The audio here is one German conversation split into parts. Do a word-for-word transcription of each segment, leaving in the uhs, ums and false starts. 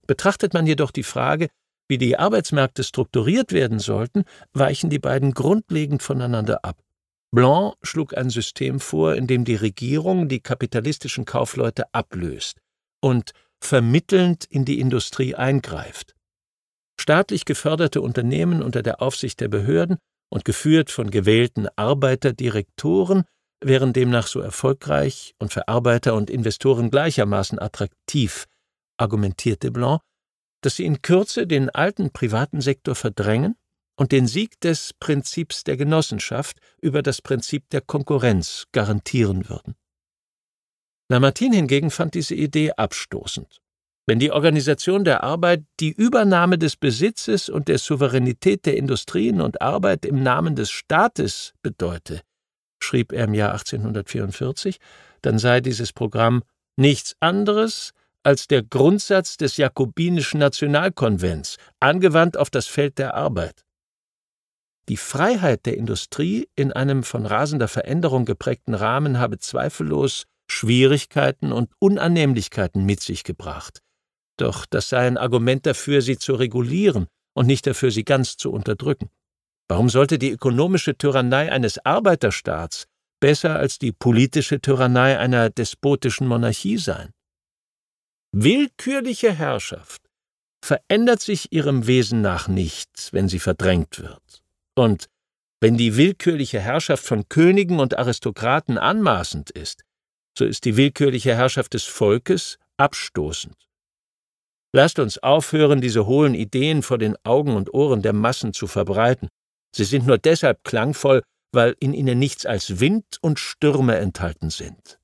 Betrachtet man jedoch die Frage, wie die Arbeitsmärkte strukturiert werden sollten, weichen die beiden grundlegend voneinander ab. Blanc schlug ein System vor, in dem die Regierung die kapitalistischen Kaufleute ablöst und vermittelnd in die Industrie eingreift. Staatlich geförderte Unternehmen unter der Aufsicht der Behörden und geführt von gewählten Arbeiterdirektoren wären demnach so erfolgreich und für Arbeiter und Investoren gleichermaßen attraktiv, argumentierte Blanc, dass sie in Kürze den alten privaten Sektor verdrängen und den Sieg des Prinzips der Genossenschaft über das Prinzip der Konkurrenz garantieren würden. Lamartine hingegen fand diese Idee abstoßend. Wenn die Organisation der Arbeit die Übernahme des Besitzes und der Souveränität der Industrien und Arbeit im Namen des Staates bedeute, schrieb er im Jahr achtzehnhundertvierundvierzig, dann sei dieses Programm nichts anderes als der Grundsatz des Jakobinischen Nationalkonvents, angewandt auf das Feld der Arbeit. Die Freiheit der Industrie in einem von rasender Veränderung geprägten Rahmen habe zweifellos Schwierigkeiten und Unannehmlichkeiten mit sich gebracht. Doch das sei ein Argument dafür, sie zu regulieren und nicht dafür, sie ganz zu unterdrücken. Warum sollte die ökonomische Tyrannei eines Arbeiterstaats besser als die politische Tyrannei einer despotischen Monarchie sein? Willkürliche Herrschaft verändert sich ihrem Wesen nach nicht, wenn sie verdrängt wird. Und wenn die willkürliche Herrschaft von Königen und Aristokraten anmaßend ist, so ist die willkürliche Herrschaft des Volkes abstoßend. Lasst uns aufhören, diese hohlen Ideen vor den Augen und Ohren der Massen zu verbreiten. Sie sind nur deshalb klangvoll, weil in ihnen nichts als Wind und Stürme enthalten sind.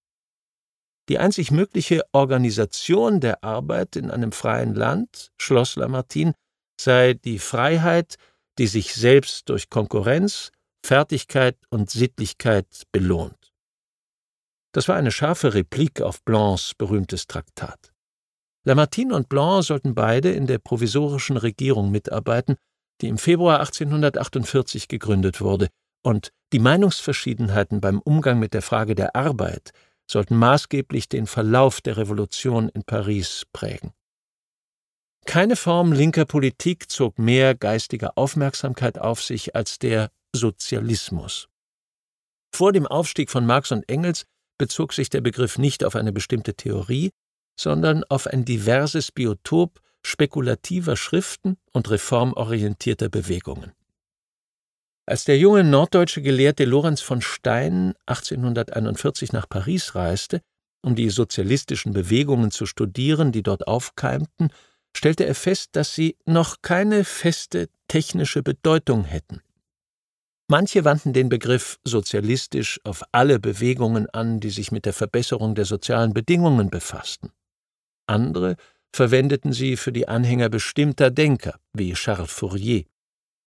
Die einzig mögliche Organisation der Arbeit in einem freien Land, schloss Lamartine, sei die Freiheit, die sich selbst durch Konkurrenz, Fertigkeit und Sittlichkeit belohnt. Das war eine scharfe Replik auf Blancs berühmtes Traktat. Lamartine und Blanc sollten beide in der provisorischen Regierung mitarbeiten, die im Februar achtzehnhundertachtundvierzig gegründet wurde, und die Meinungsverschiedenheiten beim Umgang mit der Frage der Arbeit sollten maßgeblich den Verlauf der Revolution in Paris prägen. Keine Form linker Politik zog mehr geistige Aufmerksamkeit auf sich als der Sozialismus. Vor dem Aufstieg von Marx und Engels bezog sich der Begriff nicht auf eine bestimmte Theorie, sondern auf ein diverses Biotop spekulativer Schriften und reformorientierter Bewegungen. Als der junge norddeutsche Gelehrte Lorenz von Stein achtzehnhunderteinundvierzig nach Paris reiste, um die sozialistischen Bewegungen zu studieren, die dort aufkeimten, stellte er fest, dass sie noch keine feste technische Bedeutung hätten. Manche wandten den Begriff sozialistisch auf alle Bewegungen an, die sich mit der Verbesserung der sozialen Bedingungen befassten. Andere verwendeten sie für die Anhänger bestimmter Denker, wie Charles Fourier.